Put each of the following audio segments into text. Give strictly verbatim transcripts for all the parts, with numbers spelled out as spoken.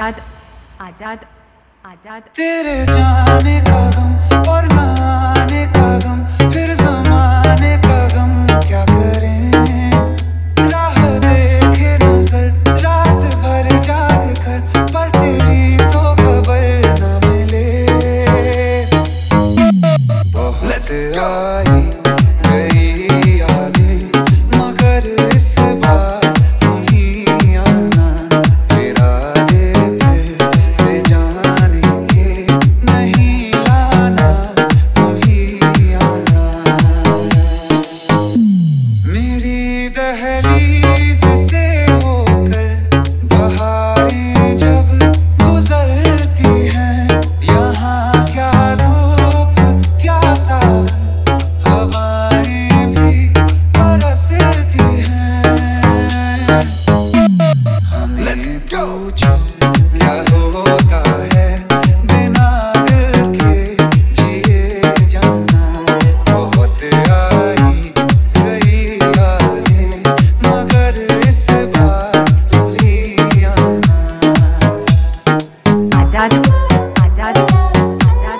आजाद आजाद आजाद तेरे जाने का गम और ना आने का गम, फिर ज़माने का गम क्या करें। राह देखे नजर रात भर जाग कर, पर तेरी तो खबर न मिले। बहुत आई गई यादें, मगर इस बार तुम ही आना। तेरा दे फिर से जाने के नहीं लाना, तुम ही आना। मेरी दहलीज से होकर बहारें जब गुजरती हैं, यहाँ क्या धूप क्या सावन, हवाएं भी बरसती हैं। हमें पूछो क्या होता है बिना दिल के जिए जाना। बहुत आई गई यादें, मगर इस बार तू ही आना। आजाद आजाद आजाद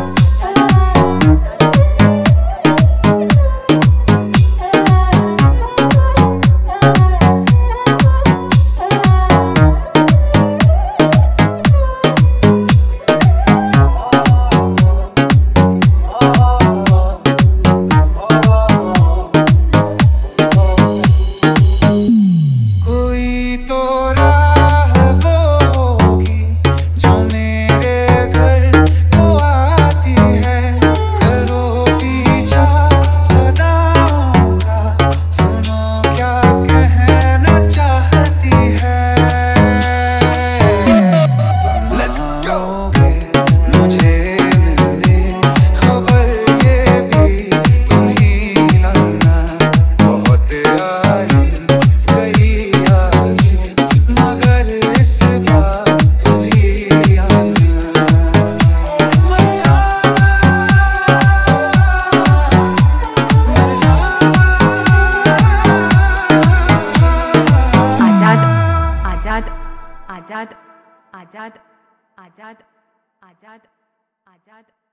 कोई तो राह वो होगी जो मेरे घर को आती है। करो पीछा सदाओं का, सुनो क्या कहना चाहती है। तुम आओगे मुझे मिलने, खबर ये भी तुम ही लाना। बहुत आई गई यादें, मगर इस बार तुम ही आना। मर जाना मर जाना। आजाद आजाद आजाद आजाद आजाद आजाद आजाद